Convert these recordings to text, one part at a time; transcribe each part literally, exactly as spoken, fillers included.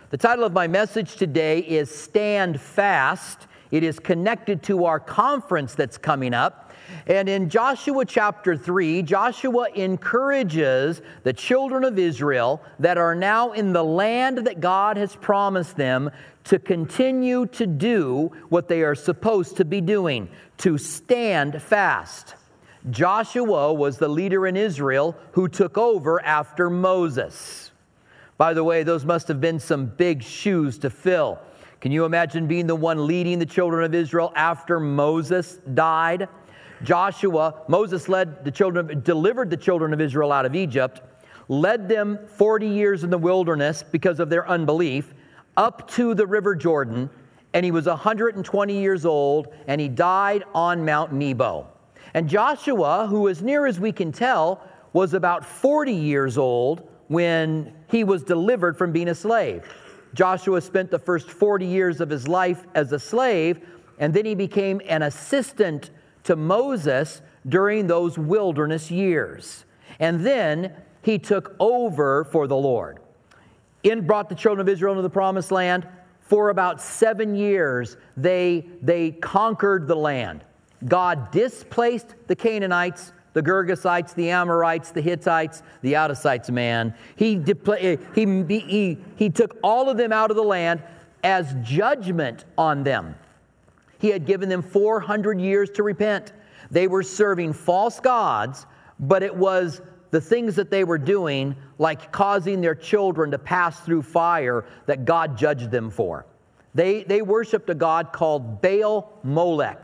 The title of my message today is Stand Fast. It is connected to our conference that's coming up. And in Joshua chapter three, Joshua encourages the children of Israel that are now in the land that God has promised them to continue to do what they are supposed to be doing, to stand fast. Joshua was the leader in Israel who took over after Moses. By the way, those must have been some big shoes to fill. Can you imagine being the one leading the children of Israel after Moses died? Joshua, Moses led the children, delivered the children of Israel out of Egypt, led them forty years in the wilderness because of their unbelief, up to the river Jordan, and he was one hundred twenty years old, and he died on Mount Nebo. And Joshua, who, as near as we can tell, was about forty years old when he was delivered from being a slave. Joshua spent the first forty years of his life as a slave, and then he became an assistant to Moses during those wilderness years. And then he took over for the Lord. And brought the children of Israel into the promised land. For about seven years, they, they conquered the land. God displaced the Canaanites, the Girgasites, the Amorites, the Hittites, the Outsites, man. He, depla- he, he, he took all of them out of the land as judgment on them. He had given them four hundred years to repent. They were serving false gods, but it was the things that they were doing, like causing their children to pass through fire, that God judged them for. They, they worshiped a god called Baal Molech.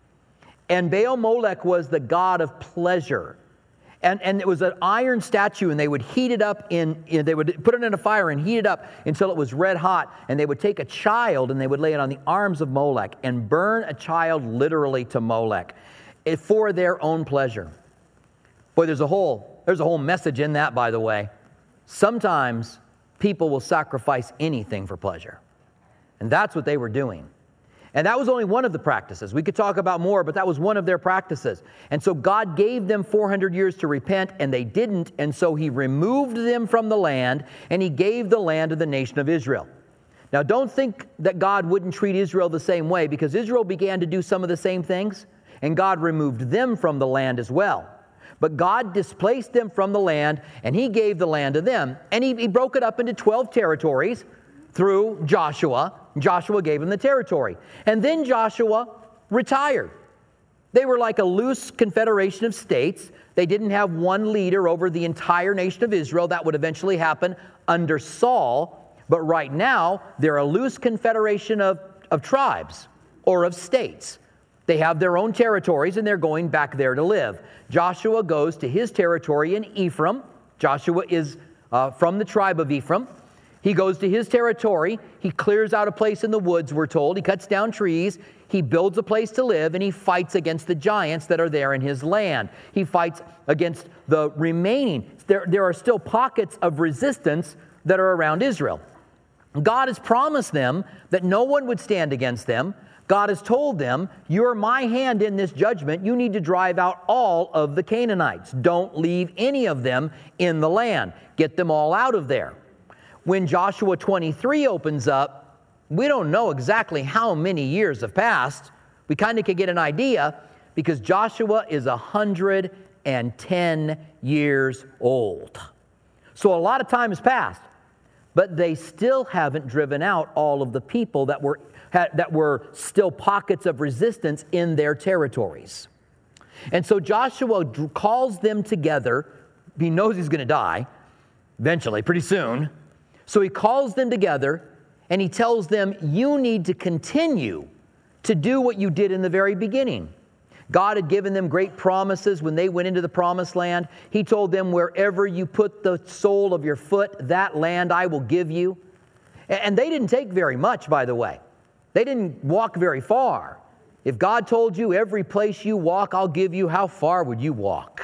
And Baal Molech was the god of pleasure. And, and it was an iron statue, and they would heat it up in, in, they would put it in a fire and heat it up until it was red hot. And they would take a child and they would lay it on the arms of Molech and burn a child literally to Molech for their own pleasure. Boy, there's a whole, there's a whole message in that, by the way. Sometimes people will sacrifice anything for pleasure. And that's what they were doing. And that was only one of the practices. We could talk about more, but that was one of their practices. And so God gave them four hundred years to repent, and they didn't. And so he removed them from the land, and he gave the land to the nation of Israel. Now, don't think that God wouldn't treat Israel the same way, because Israel began to do some of the same things, and God removed them from the land as well. But God displaced them from the land, and he gave the land to them. And he, he broke it up into twelve territories through Joshua. Joshua gave him the territory. And then Joshua retired. They were like a loose confederation of states. They didn't have one leader over the entire nation of Israel. That would eventually happen under Saul. But right now, they're a loose confederation of, of tribes or of states. They have their own territories, and they're going back there to live. Joshua goes to his territory in Ephraim. Joshua is uh, from the tribe of Ephraim. He goes to his territory. He clears out a place in the woods, we're told. He cuts down trees. He builds a place to live, and he fights against the giants that are there in his land. He fights against the remaining. There, there are still pockets of resistance that are around Israel. God has promised them that no one would stand against them. God has told them, you're my hand in this judgment. You need to drive out all of the Canaanites. Don't leave any of them in the land. Get them all out of there. When Joshua twenty-three opens up, we don't know exactly how many years have passed. We kind of can get an idea because Joshua is one hundred ten years old. So a lot of time has passed, but they still haven't driven out all of the people that were that were still pockets of resistance in their territories. And so Joshua calls them together. He knows he's going to die eventually, pretty soon. So he calls them together and he tells them, you need to continue to do what you did in the very beginning. God had given them great promises when they went into the promised land. He told them, wherever you put the sole of your foot, that land I will give you. And they didn't take very much, by the way. They didn't walk very far. If God told you every place you walk, I'll give you, how far would you walk?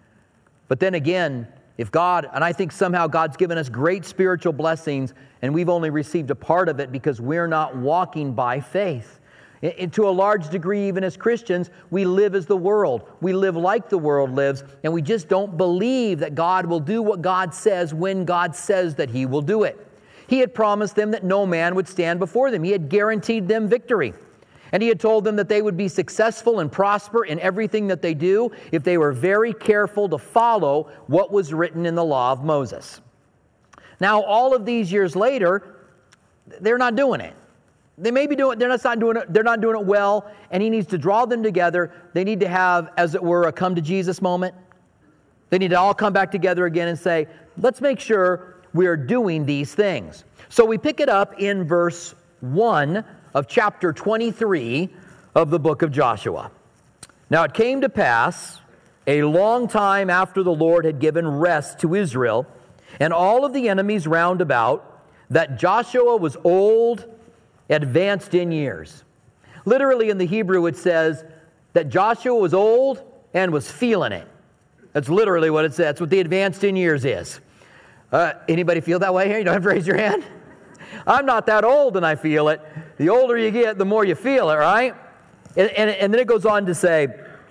But then again, if God, and I think somehow God's given us great spiritual blessings, and we've only received a part of it because we're not walking by faith. It, to a large degree, even as Christians, we live as the world. We live like the world lives, and we just don't believe that God will do what God says when God says that He will do it. He had promised them that no man would stand before them. He had guaranteed them victory. And he had told them that they would be successful and prosper in everything that they do if they were very careful to follow what was written in the law of Moses. Now, all of these years later, they're not doing it. They may be doing, they're not doing it, they're not doing it well, and he needs to draw them together. They need to have, as it were, a come to Jesus moment. They need to all come back together again and say, let's make sure we are doing these things. So we pick it up in verse one of chapter twenty-three of the book of Joshua. Now it came to pass, a long time after the Lord had given rest to Israel and all of the enemies round about, that Joshua was old, advanced in years. Literally in the Hebrew it says that Joshua was old and was feeling it. That's literally what it says. That's what the advanced in years is. Uh, anybody feel that way here? You don't have to raise your hand. I'm not that old and I feel it. The older you get, the more you feel it, right? And, and, and then it goes on to say,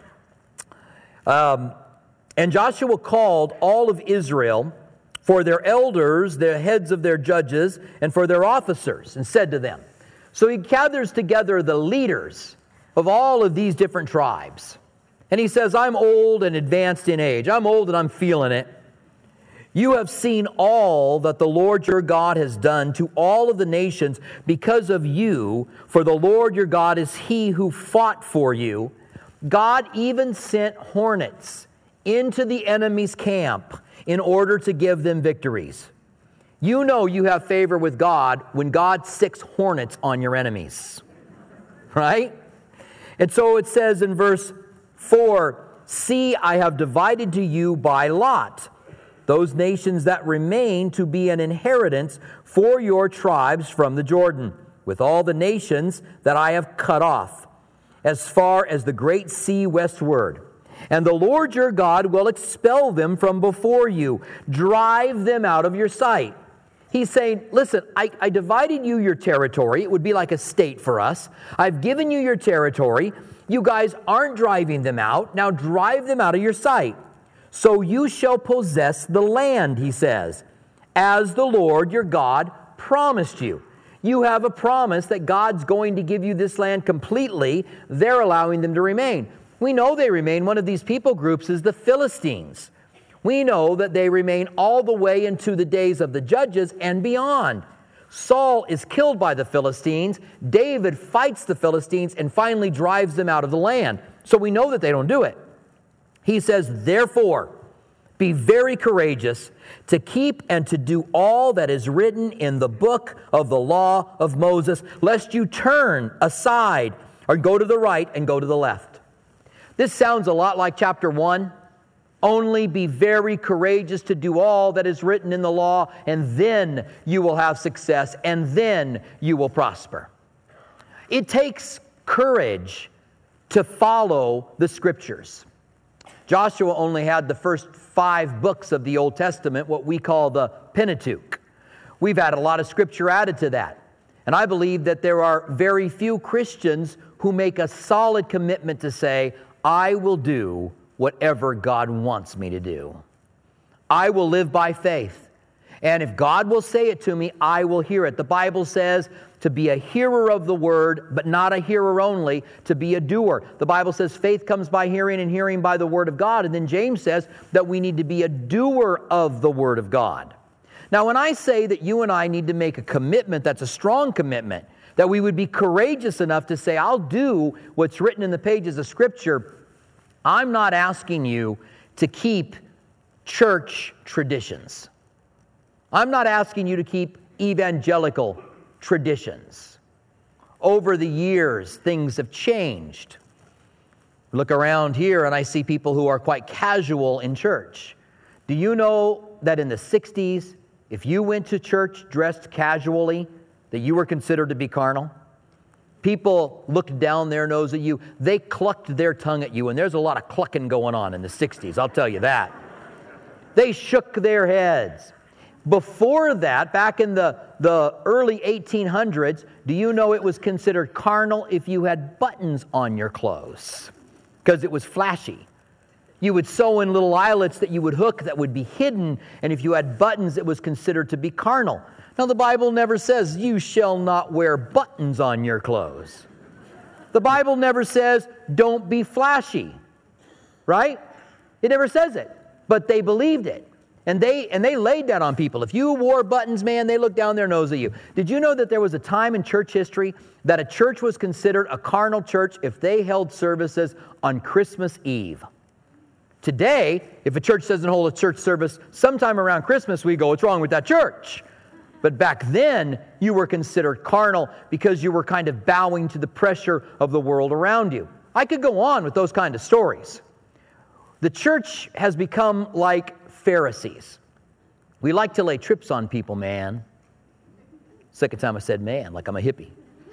um, and Joshua called all of Israel for their elders, the heads of their judges, and for their officers, and said to them. So he gathers together the leaders of all of these different tribes. And he says, I'm old and advanced in age. I'm old and I'm feeling it. You have seen all that the Lord your God has done to all of the nations because of you, for the Lord your God is he who fought for you. God even sent hornets into the enemy's camp in order to give them victories. You know you have favor with God when God sicks hornets on your enemies. Right? And so it says in verse four, see, I have divided to you by lot those nations that remain to be an inheritance for your tribes from the Jordan, with all the nations that I have cut off, as far as the great sea westward. And the Lord your God will expel them from before you, drive them out of your sight. He's saying, listen, I, I divided you your territory. It would be like a state for us. I've given you your territory. You guys aren't driving them out. Now drive them out of your sight. So you shall possess the land, he says, as the Lord your God promised you. You have a promise that God's going to give you this land completely. They're allowing them to remain. We know they remain. One of these people groups is the Philistines. We know that they remain all the way into the days of the judges and beyond. Saul is killed by the Philistines. David fights the Philistines and finally drives them out of the land. So we know that they don't do it. He says, therefore, be very courageous to keep and to do all that is written in the book of the law of Moses, lest you turn aside or go to the right and go to the left. This sounds a lot like chapter one. Only be very courageous to do all that is written in the law, and then you will have success, and then you will prosper. It takes courage to follow the Scriptures. Joshua only had the first five books of the Old Testament, what we call the Pentateuch. We've had a lot of Scripture added to that. And I believe that there are very few Christians who make a solid commitment to say, I will do whatever God wants me to do. I will live by faith. And if God will say it to me, I will hear it. The Bible says to be a hearer of the word, but not a hearer only, to be a doer. The Bible says faith comes by hearing and hearing by the word of God. And then James says that we need to be a doer of the word of God. Now, when I say that you and I need to make a commitment, that's a strong commitment, that we would be courageous enough to say, I'll do what's written in the pages of Scripture, I'm not asking you to keep church traditions. I'm not asking you to keep evangelical traditions. Over the years, things have changed. Look around here and I see people who are quite casual in church. Do you know that in the sixties, if you went to church dressed casually, that you were considered to be carnal? People looked down their nose at you. They clucked their tongue at you, and there's a lot of clucking going on in the sixties, I'll tell you that. They shook their heads. Before that, back in the, the early eighteen hundreds, do you know it was considered carnal if you had buttons on your clothes? Because it was flashy. You would sew in little eyelets that you would hook that would be hidden, and if you had buttons, it was considered to be carnal. Now, the Bible never says, you shall not wear buttons on your clothes. The Bible never says, don't be flashy, right? It never says it, but they believed it. And they and they laid that on people. If you wore buttons, man, they looked down their nose at you. Did you know that there was a time in church history that a church was considered a carnal church if they held services on Christmas Eve? Today, if a church doesn't hold a church service sometime around Christmas, we go, what's wrong with that church? But back then, you were considered carnal because you were kind of bowing to the pressure of the world around you. I could go on with those kind of stories. The church has become like Pharisees. We like to lay trips on people, man. Second time I said man, like I'm a hippie.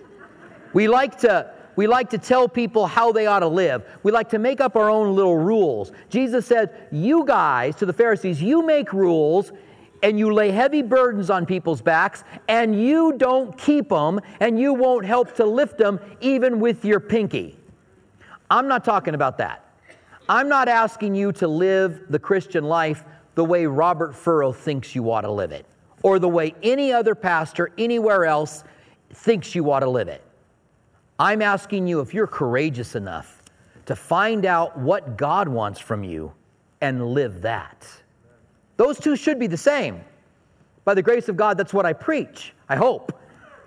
We like to we like to tell people how they ought to live. We like to make up our own little rules. Jesus said, you guys, to the Pharisees, you make rules and you lay heavy burdens on people's backs and you don't keep them and you won't help to lift them even with your pinky. I'm not talking about that. I'm not asking you to live the Christian life the way Robert Furrow thinks you ought to live it, or the way any other pastor anywhere else thinks you ought to live it. I'm asking you if you're courageous enough to find out what God wants from you and live that. Those two should be the same. By the grace of God, that's what I preach, I hope.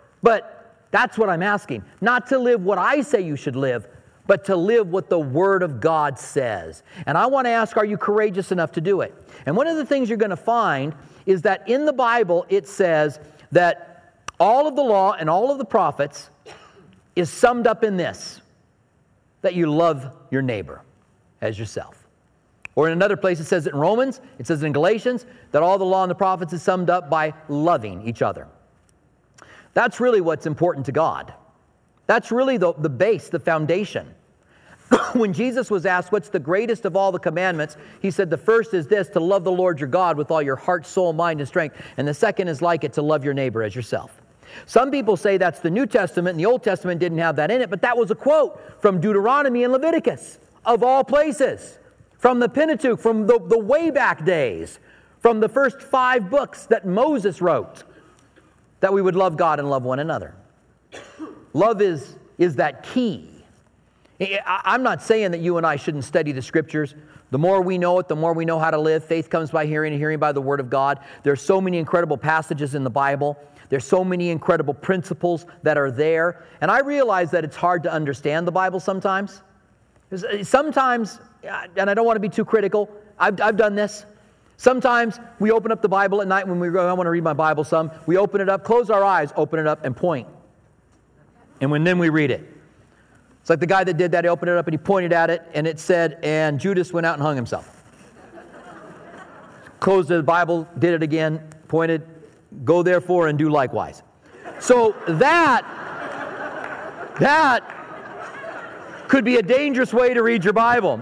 But that's what I'm asking. Not to live what I say you should live, but to live what the Word of God says. And I want to ask, are you courageous enough to do it? And one of the things you're going to find is that in the Bible, it says that all of the law and all of the prophets is summed up in this, that you love your neighbor as yourself. Or in another place, it says it in Romans, it says in Galatians, that all the law and the prophets is summed up by loving each other. That's really what's important to God. That's really the, the base, the foundation. When Jesus was asked, what's the greatest of all the commandments? He said, the first is this, to love the Lord your God with all your heart, soul, mind, and strength. And the second is like it, to love your neighbor as yourself. Some people say that's the New Testament, and the Old Testament didn't have that in it, but that was a quote from Deuteronomy and Leviticus, of all places, from the Pentateuch, from the, the way back days, from the first five books that Moses wrote, that we would love God and love one another. Love is, is that key. I'm not saying that you and I shouldn't study the Scriptures. The more we know it, the more we know how to live. Faith comes by hearing, and hearing by the Word of God. There's so many incredible passages in the Bible. There's so many incredible principles that are there. And I realize that it's hard to understand the Bible sometimes. Sometimes, and I don't want to be too critical, I've, I've done this. Sometimes we open up the Bible at night when we go, I want to read my Bible some. We open it up, close our eyes, open it up, and point. And when then we read it. It's like the guy that did that, he opened it up and he pointed at it, and it said, and Judas went out and hung himself. Closed the Bible, did it again, pointed, go therefore and do likewise. So that, that could be a dangerous way to read your Bible.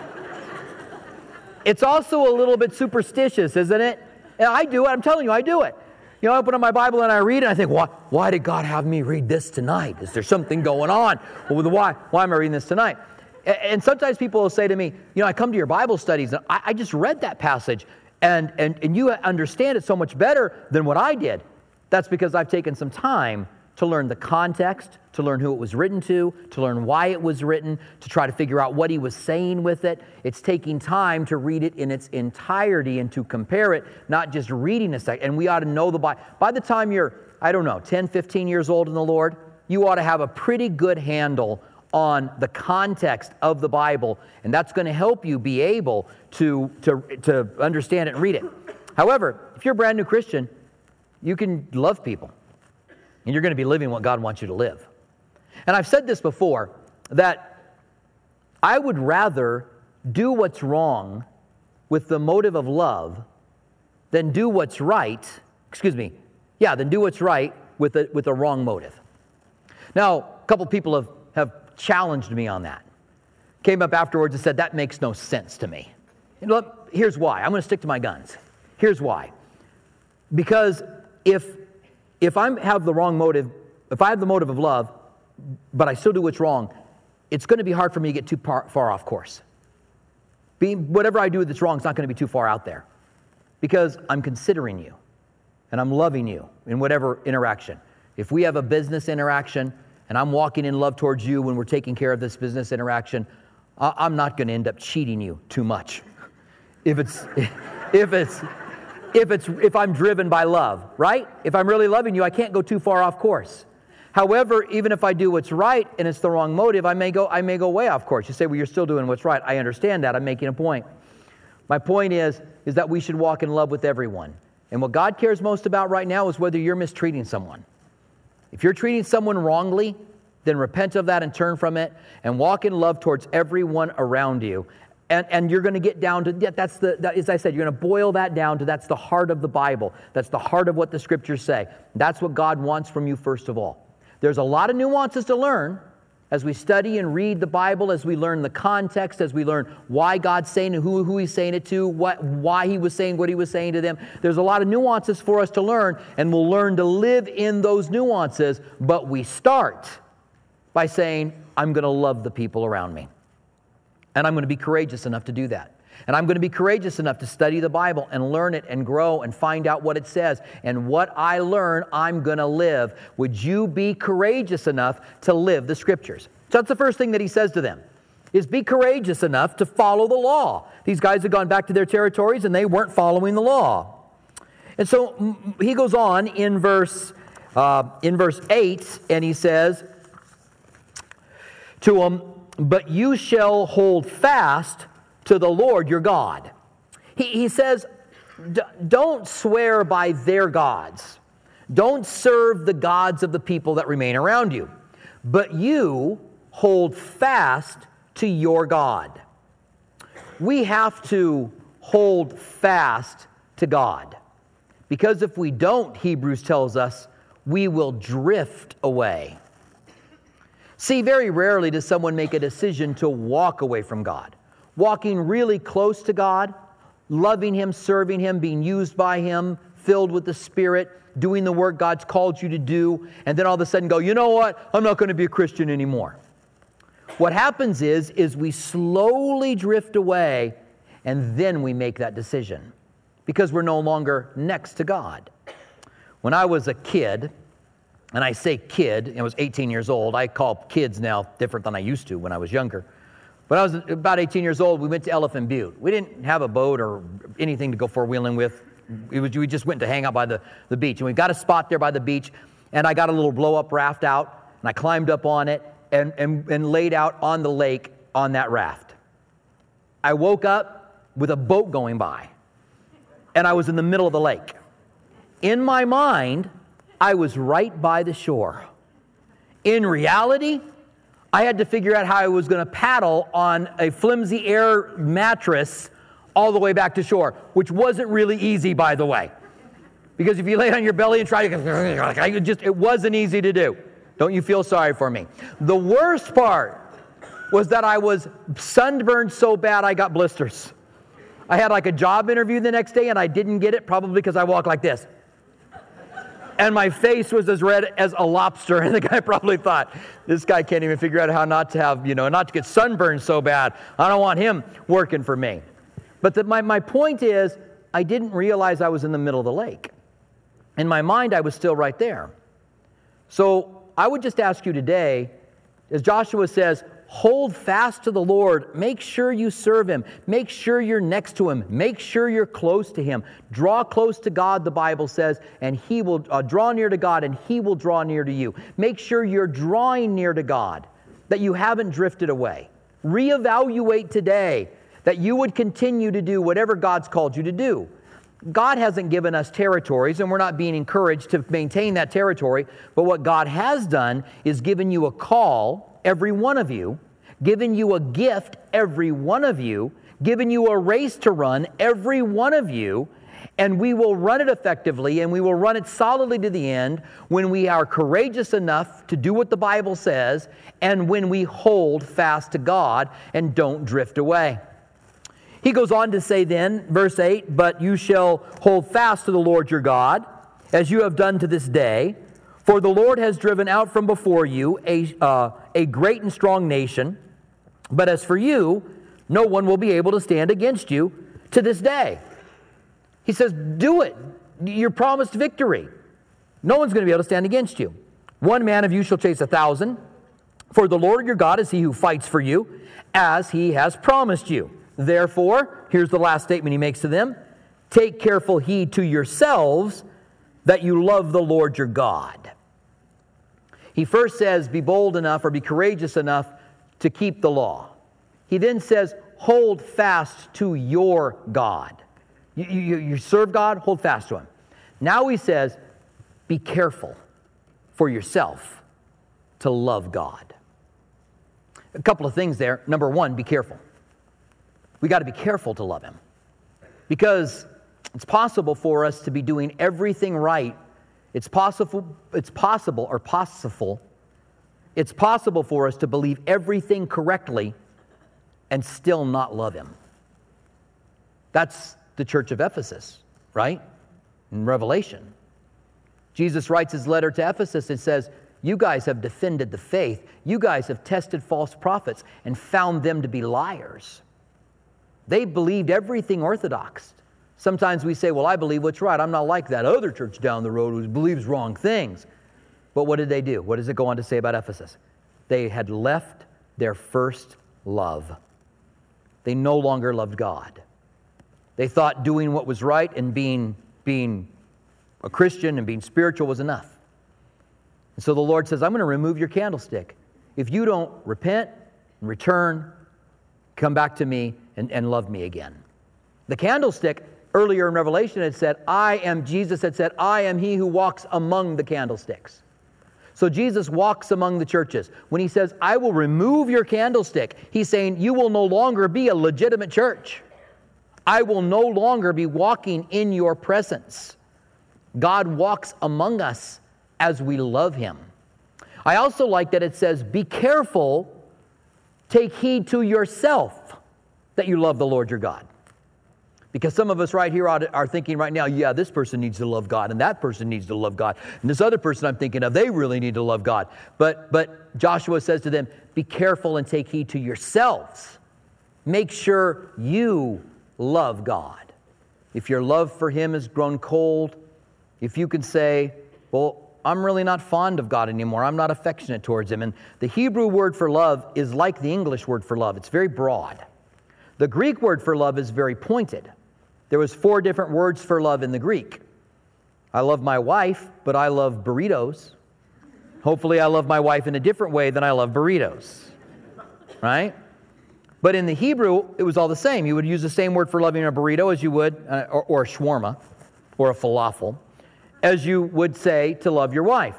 It's also a little bit superstitious, isn't it? And I do it, I'm telling you, I do it. You know, I open up my Bible and I read it and I think, why, why did God have me read this tonight? Is there something going on? Well, why, why am I reading this tonight? And sometimes people will say to me, you know, I come to your Bible studies and I, I just read that passage and, and, and you understand it so much better than what I did. That's because I've taken some time to learn the context, to learn who it was written to, to learn why it was written, to try to figure out what he was saying with it. It's taking time to read it in its entirety and to compare it, not just reading a second. And we ought to know the Bible. By the time you're, I don't know, ten, fifteen years old in the Lord, you ought to have a pretty good handle on the context of the Bible, and that's going to help you be able to, to, to understand it and read it. However, if you're a brand new Christian, you can love people. And you're going to be living what God wants you to live. And I've said this before, that I would rather do what's wrong with the motive of love than do what's right, excuse me, yeah, than do what's right with a, with a wrong motive. Now, a couple people have, have challenged me on that. Came up afterwards and said, that makes no sense to me. And look, here's why. I'm going to stick to my guns. Here's why. Because if If I have the wrong motive, if I have the motive of love, but I still do what's wrong, it's going to be hard for me to get too far, far off course. Being, whatever I do that's wrong is not going to be too far out there because I'm considering you. and I'm loving you in whatever interaction. If we have a business interaction and I'm walking in love towards you when we're taking care of this business interaction, I'm not going to end up cheating you too much. If it's, if it's, if it's, if I'm driven by love, right? If I'm really loving you, I can't go too far off course. However, even if I do what's right and it's the wrong motive, I may go, I may go way off course. You say, well, you're still doing what's right. I understand that. I'm making a point. My point is, is that we should walk in love with everyone. And what God cares most about right now is whether you're mistreating someone. If you're treating someone wrongly, then repent of that and turn from it and walk in love towards everyone around you. And, and you're going to get down to, that's the, that, as I said, you're going to boil that down to, that's the heart of the Bible. That's the heart of what the Scriptures say. That's what God wants from you first of all. There's a lot of nuances to learn as we study and read the Bible, as we learn the context, as we learn why God's saying it, who, who He's saying it to, what, why He was saying what He was saying to them. There's a lot of nuances for us to learn, and we'll learn to live in those nuances, but we start by saying, I'm going to love the people around me. And I'm going to be courageous enough to do that. And I'm going to be courageous enough to study the Bible and learn it and grow and find out what it says. And what I learn, I'm going to live. Would you be courageous enough to live the Scriptures? So that's the first thing that he says to them, is be courageous enough to follow the law. These guys had gone back to their territories and they weren't following the law. And so he goes on in verse, uh, in verse eight, and he says to them, but you shall hold fast to the Lord your God. He, he says, don't swear by their gods. Don't serve the gods of the people that remain around you. But you hold fast to your God. We have to hold fast to God. Because if we don't, Hebrews tells us, we will drift away. See, very rarely does someone make a decision to walk away from God. Walking really close to God, loving Him, serving Him, being used by Him, filled with the Spirit, doing the work God's called you to do, and then all of a sudden go, you know what? I'm not going to be a Christian anymore. What happens is, is we slowly drift away, and then we make that decision because we're no longer next to God. When I was a kid, and I say kid, I was eighteen years old. I call kids now different than I used to when I was younger. When I was about eighteen years old, we went to Elephant Butte. We didn't have a boat or anything to go four-wheeling with. It was, we just went to hang out by the, the beach. And we got a spot there by the beach, and I got a little blow-up raft out, and I climbed up on it and, and, and laid out on the lake on that raft. I woke up with a boat going by, and I was in the middle of the lake. In my mind, I was right by the shore. In reality, I had to figure out how I was going to paddle on a flimsy air mattress all the way back to shore, which wasn't really easy, by the way. Because if you lay on your belly and try to, just it wasn't easy to do. Don't you feel sorry for me? The worst part was that I was sunburned so bad I got blisters. I had like a job interview the next day and I didn't get it, probably because I walked like this. And my face was as red as a lobster. And the guy probably thought, this guy can't even figure out how not to have, you know, not to get sunburned so bad. I don't want him working for me. But the, my, my point is, I didn't realize I was in the middle of the lake. In my mind, I was still right there. So I would just ask you today, as Joshua says, hold fast to the Lord. Make sure you serve Him. Make sure you're next to Him. Make sure you're close to Him. Draw close to God, the Bible says, and He will uh, draw near to God, and He will draw near to you. Make sure you're drawing near to God, that you haven't drifted away. Reevaluate today that you would continue to do whatever God's called you to do. God hasn't given us territories, and we're not being encouraged to maintain that territory, but what God has done is given you a call, every one of you, given you a gift, every one of you, given you a race to run, every one of you, and we will run it effectively, and we will run it solidly to the end when we are courageous enough to do what the Bible says, and when we hold fast to God and don't drift away. He goes on to say then, verse eight, but you shall hold fast to the Lord your God, as you have done to this day, for the Lord has driven out from before you a, uh, a great and strong nation, but as for you, no one will be able to stand against you to this day. He says, do it. You're promised victory. No one's going to be able to stand against you. One man of you shall chase a thousand, for the Lord your God is he who fights for you, as he has promised you. Therefore, here's the last statement he makes to them, take careful heed to yourselves that you love the Lord your God. He first says, be bold enough or be courageous enough to keep the law. He then says, hold fast to your God. You, you, you serve God, hold fast to him. Now he says, be careful for yourself to love God. A couple of things there. Number one, be careful. We got to be careful to love him. Because it's possible for us to be doing everything right. It's possible, it's possible, or possible, it's possible for us to believe everything correctly and still not love him. That's the church of Ephesus, right? In Revelation. Jesus writes his letter to Ephesus and says, you guys have defended the faith. You guys have tested false prophets and found them to be liars. They believed everything orthodox. Sometimes we say, well, I believe what's right. I'm not like that other church down the road who believes wrong things. But what did they do? What does it go on to say about Ephesus? They had left their first love. They no longer loved God. They thought doing what was right and being, being a Christian and being spiritual was enough. And so the Lord says, I'm going to remove your candlestick. If you don't repent and return, come back to me and, and love me again. The candlestick, earlier in Revelation, had said, I am, Jesus had said, I am he who walks among the candlesticks. So Jesus walks among the churches. When he says, I will remove your candlestick, he's saying, you will no longer be a legitimate church. I will no longer be walking in your presence. God walks among us as we love him. I also like that it says, be careful, take heed to yourself that you love the Lord your God. Because some of us right here are thinking right now, yeah, this person needs to love God, and that person needs to love God, and this other person I'm thinking of, they really need to love God. But, but Joshua says to them, be careful and take heed to yourselves. Make sure you love God. If your love for him has grown cold, if you can say, well, I'm really not fond of God anymore. I'm not affectionate towards him. And the Hebrew word for love is like the English word for love. It's very broad. The Greek word for love is very pointed. There was four different words for love in the Greek. I love my wife, but I love burritos. Hopefully I love my wife in a different way than I love burritos. Right? But in the Hebrew, it was all the same. You would use the same word for loving a burrito as you would, uh, or, or a shawarma, or a falafel, as you would say to love your wife.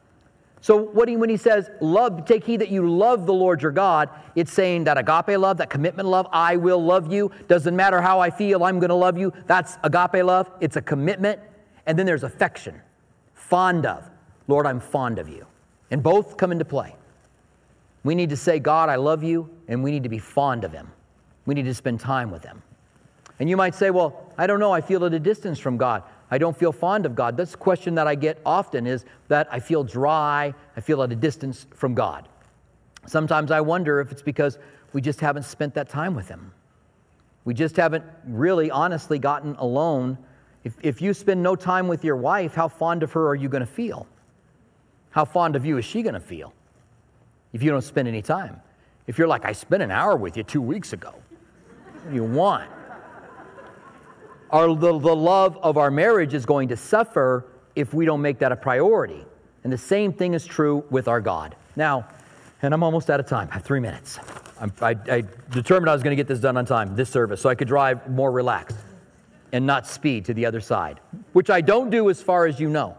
So what he, when he says, love, take heed that you love the Lord your God, it's saying that agape love, that commitment love, I will love you. Doesn't matter how I feel, I'm going to love you. That's agape love. It's a commitment. And then there's affection, fond of. Lord, I'm fond of you. And both come into play. We need to say, God, I love you, and we need to be fond of him. We need to spend time with him. And you might say, well, I don't know, I feel at a distance from God. I don't feel fond of God. That's the question that I get often, is that I feel dry, I feel at a distance from God. Sometimes I wonder if it's because we just haven't spent that time with him. We just haven't really honestly gotten alone. If, if you spend no time with your wife, how fond of her are you going to feel? How fond of you is she going to feel if you don't spend any time? If you're like, I spent an hour with you two weeks ago, what do you want? Our, the, the love of our marriage is going to suffer if we don't make that a priority. And the same thing is true with our God. Now, and I'm almost out of time. I have three minutes. I'm, I, I determined I was going to get this done on time, this service, so I could drive more relaxed and not speed to the other side, which I don't do as far as you know.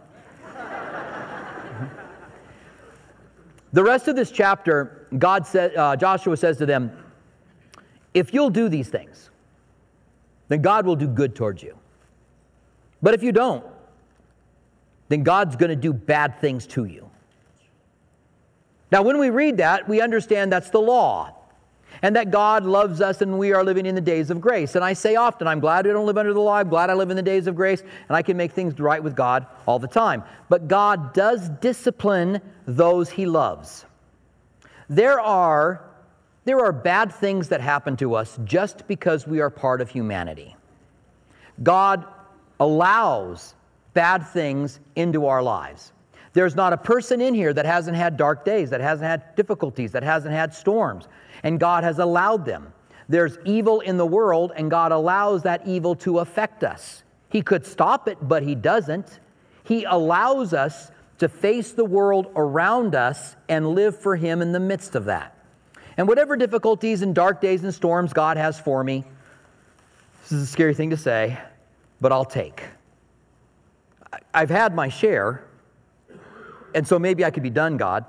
The rest of this chapter, God said, uh, Joshua says to them, if you'll do these things, then God will do good towards you. But if you don't, then God's going to do bad things to you. Now, when we read that, we understand that's the law, and that God loves us and we are living in the days of grace. And I say often, I'm glad I don't live under the law. I'm glad I live in the days of grace, and I can make things right with God all the time. But God does discipline those he loves. There are There are bad things that happen to us just because we are part of humanity. God allows bad things into our lives. There's not a person in here that hasn't had dark days, that hasn't had difficulties, that hasn't had storms, and God has allowed them. There's evil in the world, and God allows that evil to affect us. He could stop it, but He doesn't. He allows us to face the world around us and live for Him in the midst of that. And whatever difficulties and dark days and storms God has for me, this is a scary thing to say, but I'll take. I've had my share, and so maybe I could be done, God.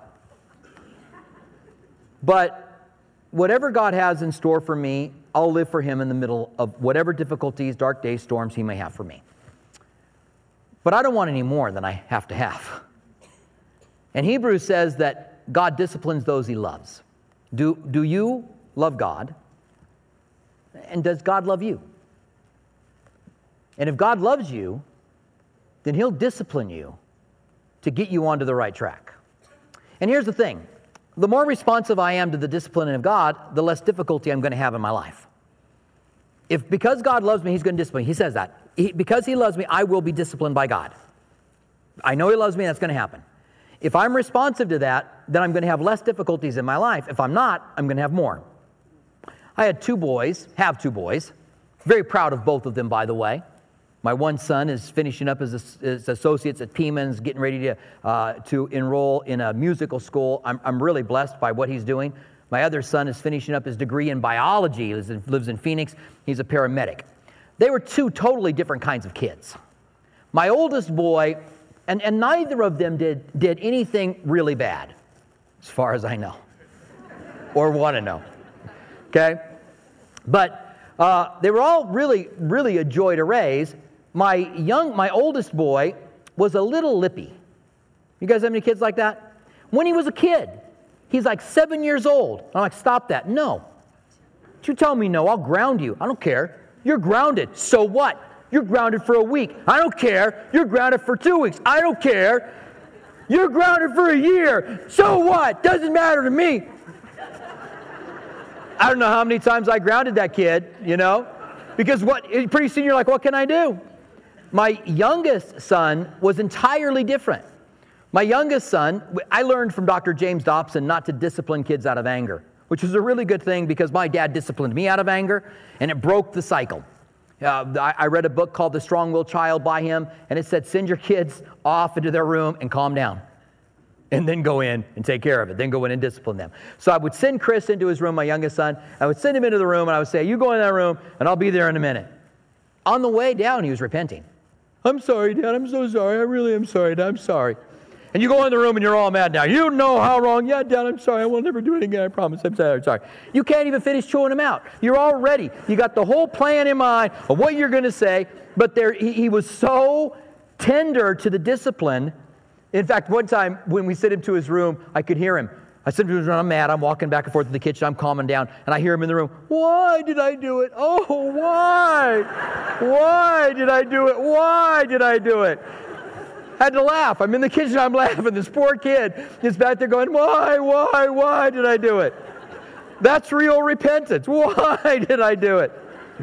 But whatever God has in store for me, I'll live for Him in the middle of whatever difficulties, dark days, storms He may have for me. But I don't want any more than I have to have. And Hebrews says that God disciplines those He loves. Do, do you love God? And does God love you? And if God loves you, then He'll discipline you to get you onto the right track. And here's the thing. The more responsive I am to the discipline of God, the less difficulty I'm going to have in my life. If because God loves me, He's going to discipline me. He says that. He, because He loves me, I will be disciplined by God. I know He loves me, that's going to happen. If I'm responsive to that, then I'm going to have less difficulties in my life. If I'm not, I'm going to have more. I had two boys, have two boys. Very proud of both of them, by the way. My one son is finishing up his, his associates at Piemans, getting ready to, uh, to enroll in a musical school. I'm, I'm really blessed by what he's doing. My other son is finishing up his degree in biology. He lives in, lives in Phoenix. He's a paramedic. They were two totally different kinds of kids. My oldest boy, and, and neither of them did, did anything really bad, as far as I know, or want to know, okay? But uh, they were all really, really a joy to raise. My young, my oldest boy was a little lippy. You guys have any kids like that? When he was a kid, he's like seven years old. I'm like, stop that. No. Don't you tell me no, I'll ground you. I don't care. You're grounded. So what? You're grounded for a week. I don't care. You're grounded for two weeks. I don't care. You're grounded for a year. So what? Doesn't matter to me. I don't know how many times I grounded that kid, you know, because what? Pretty soon you're like, what can I do? My youngest son was entirely different. My youngest son, I learned from Doctor James Dobson not to discipline kids out of anger, which was a really good thing because my dad disciplined me out of anger, and it broke the cycle. Uh, I, I read a book called The Strong-Willed Child by him, and it said, send your kids off into their room and calm down, and then go in and take care of it. Then go in and discipline them. So I would send Chris into his room, my youngest son. I would send him into the room, and I would say, you go in that room, and I'll be there in a minute. On the way down, he was repenting. I'm sorry, Dad. I'm so sorry. I really am sorry, Dad. I'm sorry. And you go in the room and you're all mad now. You know how wrong. Yeah, Dad, I'm sorry. I will never do it again. I promise. I'm sorry. I'm sorry. You can't even finish chewing them out. You're all ready. You got the whole plan in mind of what you're going to say. But there, he, he was so tender to the discipline. In fact, one time when we sent him to his room, I could hear him. I sent him to his room. I'm mad. I'm walking back and forth in the kitchen. I'm calming down. And I hear him in the room. Why did I do it? Oh, why? Why did I do it? Why did I do it? I had to laugh. I'm in the kitchen. I'm laughing. This poor kid is back there going, why, why, why did I do it? That's real repentance. Why did I do it?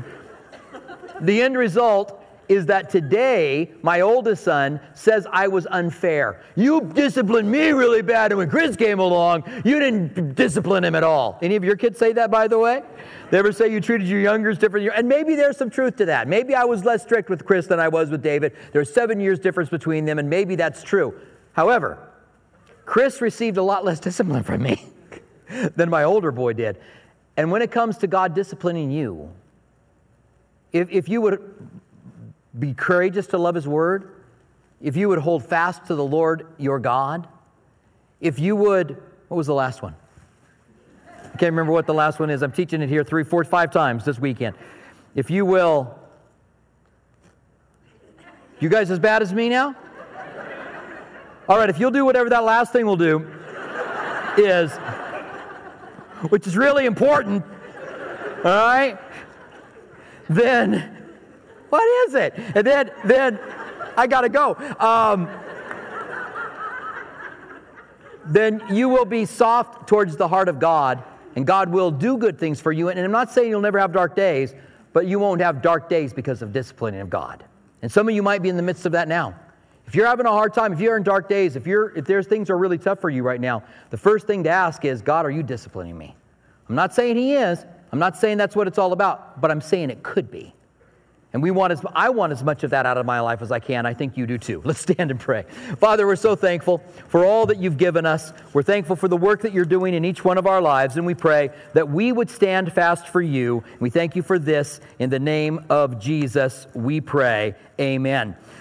The end result is that today, my oldest son says I was unfair. You disciplined me really bad, and when Chris came along, you didn't discipline him at all. Any of your kids say that, by the way? They ever say you treated your youngers different? And maybe there's some truth to that. Maybe I was less strict with Chris than I was with David. There's seven years difference between them, and maybe that's true. However, Chris received a lot less discipline from me than my older boy did. And when it comes to God disciplining you, if, if you would be courageous to love His Word, if you would hold fast to the Lord your God, if you would, what was the last one? I can't remember what the last one is. I'm teaching it here three, four, five times this weekend. If you will, you guys as bad as me now? All right, if you'll do whatever that last thing will do is, which is really important, all right, then what is it? And then, then I got to go. Um, then you will be soft towards the heart of God, and God will do good things for you. And I'm not saying you'll never have dark days, but you won't have dark days because of disciplining of God. And some of you might be in the midst of that now. If you're having a hard time, if you're in dark days, if you're if there's things are really tough for you right now, the first thing to ask is, God, are you disciplining me? I'm not saying He is. I'm not saying that's what it's all about, but I'm saying it could be. And we want as I want as much of that out of my life as I can. I think you do too. Let's stand and pray. Father, we're so thankful for all that you've given us. We're thankful for the work that you're doing in each one of our lives, and we pray that we would stand fast for you. We thank you for this. In the name of Jesus, we pray. Amen.